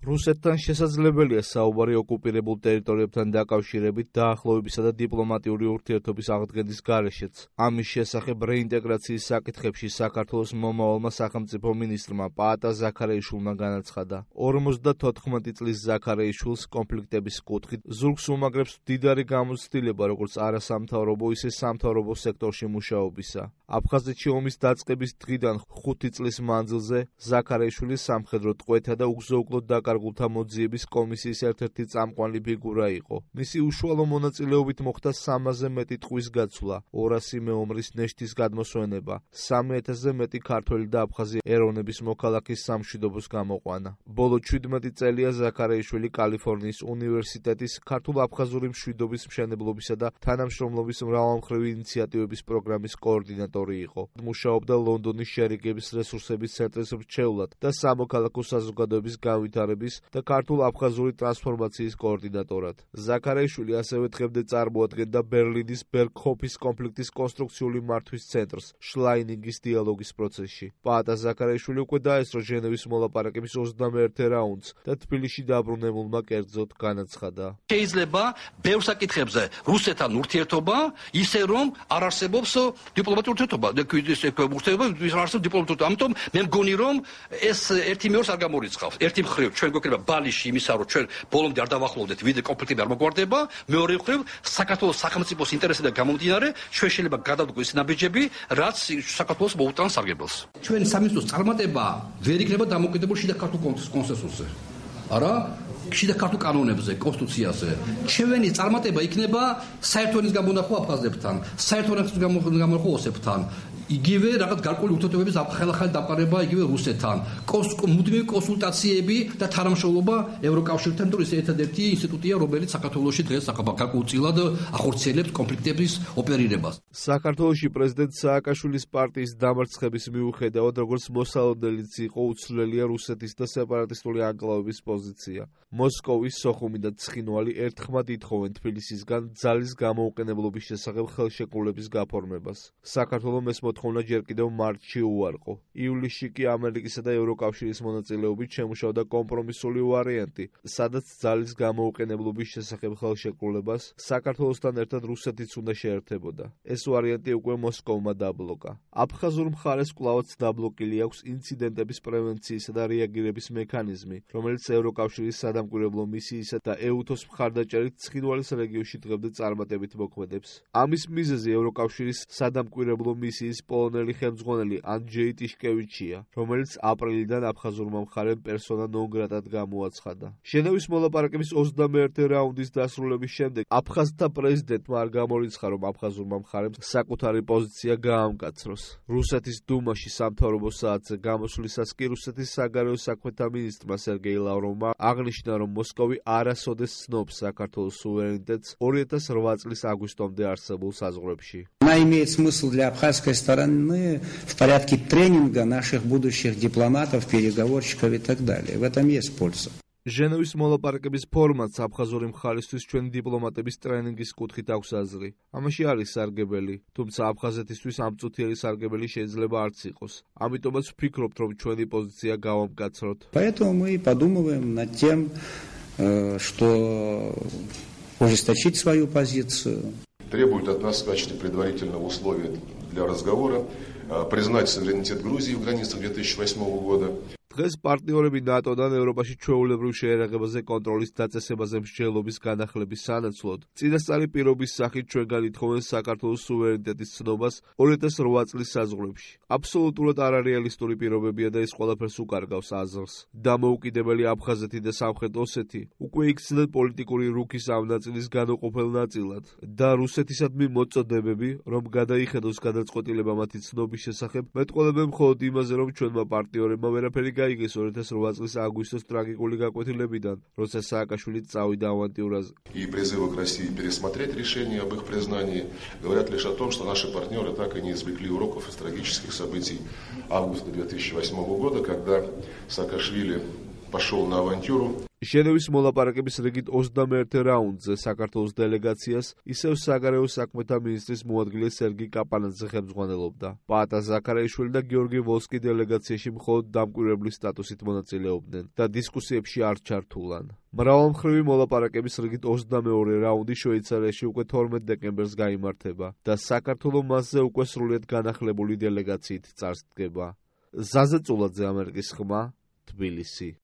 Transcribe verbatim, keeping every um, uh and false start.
რუსეთთან შესაძლებელია საუბარი ოკუპირებულ ტერიტორიებთან დაკავშირებით დაახლოებისა და დიპლომატიური ურთიერთობის აღდგენის გარეშეც. ამის შესახებ რეინტეგრაციის საკითხებში საქართველოს მომავალმა სახელმწიფო მინისტრმა პაატა ზაქარეიშვილმა განაცხადა. ორმოცდათოთხმეტი წლის ზაქარეიშვილს კონფლიქტების კუთხით ზურგს უმაგრებს მდიდარი გამოცდილება როგორც არასამთავრობო, ისე სამთავრობო სექტორში მუშაობისა. აფხაზეთში ომის დაწყების დღიდან ხუთი წლის მანძილზე ზაქარეიშვილი სამხედრო ტყვეთა და უგზო-უკლოდ დაკარგულთა მოძიების კომისიის ერთ-ერთი წამყვანი ფიგურა იყო. მისი უშუალო მონაწილეობით მოხდა სამაზე მეტი ტყვის გაცვლა, ორასი მეომრის ნეშტის გადმოსვენება, სამი ათასზე მეტი ქართველი და აფხაზი ეროვნების მოქალაქის სამშვიდობოს გამოყვანა. ბოლო ჩვიდმეტი წელია ზაქარეიშვილი კალიფორნიის უნივერსიტეტის ქართულ-აფხაზური მშვიდობის მშენებლობისა და თანამშრომლობის მრავალმხრივი ინიციატივების პროგრამის კოორდინატორი იყო. მუშაობდა ლონდონის შერიგების რესურსების ცენტრის მრჩევლად და სამოქალაქო საზოგადოების განვითარების და ქართულ-აფხაზური ტრანსფორმაციის კოორდინატორად. ზაქარეიშვილი ასევე დღემდე წარმოადგენდა ბერლინის ბერგჰოფის კონფლიქტის კონსტრუქციული მართვის ცენტრს შლაინინგის დიალოგის პროცესში. პაატა ზაქარეიშვილი უკვე დაესწრო ჟენევის მოლაპარაკების ოცდამეერთე რაუნდს და თბილისში დაბრუნებულმა კერძოდ განაცხადა. შეიძლება ბევრ საკითხებზე რუსეთთან ურთიერთობა, ისე რომ არ არსებობს დიპლომატიური ურთიერთობა. ამიტომ მე მგონი რომ ეს ერთი მეორეს არ გამორიცხავს. ერთი მხრივ ჩვენ გვექნება ბალიში იმისა, რომ ჩვენ ბოლომდე არ დავახლოვდეთ, ვიდრე კონფლიქტები არ მოგვარდება. მეორე მხრივ საქართველოს სახელმწიფოს ინტერესებიდან გამომდინარე, ჩვენ შეიძლება გადავდგოთ ის ნაბიჯები, რაც საქართველოს მოუტანს სარგებელს. ჩვენი სამინისტროს წარმატება ვერ იქნება დამოკიდებული შიდა ქართულ კონსენსუსზე. არა, შიდა ქართულ კანონებზე, კონსტიტუციაზე. ჩვენი წარმატება იქნება საერთო ენის გამონახვა აფხაზებთან, საერთო ენის გამონახვა ოსებთან. იგივე რაღაც გარკვეული ურთიერთობების ახალ-ახალი დამყარება იგივე რუსეთთან. მუდმივი კონსულტაციები და თანამშრომლობა ევროკავშირთან, იმიტომ რომ ეს ერთადერთი ინსტიტუტია, რომელიც საქართველოში დღეს გარკვეულწილად ახორციელებს კონფლიქტების ოპერირებას. საქართველოში პრეზიდენტ სააკაშვილის პარტიის დამარცხების მიუხედავად, როგორც მოსალოდნელიც იყო, უცვლელია რუსეთის და სეპარატისტული ანკლავების პოზიცია. მოსკოვის, სოხუმი და ცხინვალი ერთხმად ითხოვენ თბილისისგან ძალის გამოუყენებლობის შესახებ ხელშეკრულების გაფორმებას. საქართველოს ეს მოთხოვნა ჯერ კიდევ მარტში უარყო. ივლისში კი ამერიკისა და ევროკავშირის მონაწილეობით შემუშავდა კომპრომისული ვარიანტი, სადაც ძალის გამოუყენებლობის შესახებ ხელშეკრულებას საქართველოსთან ერთად რუსეთიც უნდა შეერთებოდა. ეს ვარიანტი უკვე მოსკოვმა დაბლოკა. აფხაზურ მხარეს კვლავაც დაბლოკილი აქვს ინციდენტების პრევენციისა და რეაგირების მექანიზმი, რომელიც ევროკავშირის სადამკვირვებლო მისიისა და ეუთოს მხარდაჭერით ცხინვალის რეგიონში დღემდე წარმატებით მოქმედებს. ამის მიზეზი ევროკავშირის სადამკვირვებლო მისიის პოლონელი ხელმძღვანელი ანჯეი ტიშკევიჩია, რომელიც აპრილიდან აფხაზურმა მხარემ პერსონა ნონ გრატად გამოაცხადა. ჟენევის მოლაპარაკების ოცდამეერთე რაუნდის დასრულების შემდეგ აფხაზთა პრეზიდენტმა არ გამორიცხა, რომ აფხაზურმა მხარემ საკუთარი პოზიცია გაამკაცროს. რუსეთის დუმაში სამთავრობო საათზე გამოსვლისას კი რუსეთის საგარეო საქმეთა მინისტრმა სერგეი ლავროვმა აღნიშნა, რომ მოსკოვი არასოდეს ცნობს საქართველოს სუვერენიტეტს ორი ათას რვა წლის აგვისტომდე არსებულ საზღვრებში. Она имеет смысл для абхазской стороны в порядке тренинга наших будущих дипломатов, переговорщиков и так далее. В этом есть польза. ჟენევის მოლაპარაკების ფორმატს აფხაზური მხარისთვის ჩვენი დიპლომატების ტრენინგის კუთხით აქვს აზრი. ამაში არის სარგებელი, თუმცა აფხაზეთისთვის ამ წუთიერი სარგებელი შეიძლება არც იყოს. ამიტომაც ვფიქრობთ, რომ ჩვენი პოზიცია გავამკაცროთ. Поэтому мы подумываем над тем, что ужесточить свою позицию. Требует от нас в качестве предварительного условия для разговора признать суверенитет Грузии в границах две тысячи восьмого года. დღეს პარტნიორები ნატოდან ევროპაში ჩვეულებრივ შეერაღებაზე კონტროლის დაწესებაზე მსჯელობის განახლების სანაცვლოდ წინასწარი პირობის სახით ჩვენგან ითხოვენ საქართველოს სუვერენიტეტის ცნობას ორი ათას რვა წლის საზღვრებში. აბსოლუტურად არარეალისტური პირობებია და ეს ყველაფერს უკარგავს აზრს. დამოუკიდებელი აფხაზეთი და სამხრეთ ოსეთი უკვე იქცნენ პოლიტიკური რუქის ამ ნაწილის განუყოფელ ნაწილად და რუსეთისადმი მოწოდებები, რომ გადაიხედოს გადაწყვეტილება მათი ცნობის შესახებ, მეტყველებენ მხოლოდ იმაზე, რომ ჩვენმა პარტნიორებმა ვერაფერი გაიგეს ორი ათას რვა წლის აგვისტოს ტრაგიკული გაკვეთილებიდან, როცა სააკაშვილი წავიდა ავანტიურაზე. И призывы к России пересмотреть решение об их признании говорят лишь о том, что наши партнеры так и не извлекли уроков из трагических событий августа две тысячи восьмого года, когда Саакашвили пошел на авантюру. ჟენევის მოლაპარაკების რიგით ოცდამეერთე რაუნდზე საქართველოს დელეგაციას ისევ საგარეო საქმეთა მინისტრის მოადგილე სერგი კაპანაძე ხელმძღვანელობდა. პაატა ზაქარაიშვილი და გიორგი ვოლსკი დელეგაციაში მხოლოდ დამკვირვებლის სტატუსით მონაწილეობდნენ და დისკუსიებში არ ჩართულან. მრავალმხრივი მოლაპარაკების რიგით ოცდამეორე რაუნდი შვეიცარიაში უკვე თორმეტ დეკემბერს გაიმართება და საქართველო მასზე უკვე სრულიად განახლებული დელეგაციით წარსდგება. ზაზე წულაძე, ამერიკის ხმა, თბილისი.